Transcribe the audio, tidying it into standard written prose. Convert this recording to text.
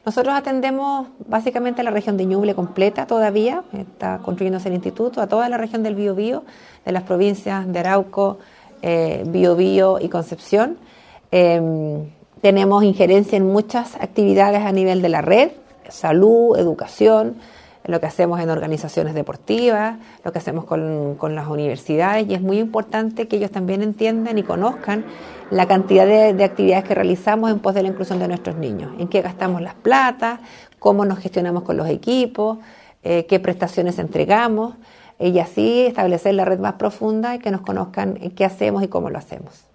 Nosotros atendemos básicamente a la región de Ñuble completa todavía, está construyéndose el instituto, a toda la región del Biobío, de las provincias de Arauco, Biobío y Concepción. Tenemos injerencia en muchas actividades a nivel de la red, salud, educación, lo que hacemos en organizaciones deportivas, lo que hacemos con las universidades, y es muy importante que ellos también entiendan y conozcan la cantidad de actividades que realizamos en pos de la inclusión de nuestros niños, en qué gastamos las platas, cómo nos gestionamos con los equipos, qué prestaciones entregamos, y así establecer la red más profunda y que nos conozcan qué hacemos y cómo lo hacemos.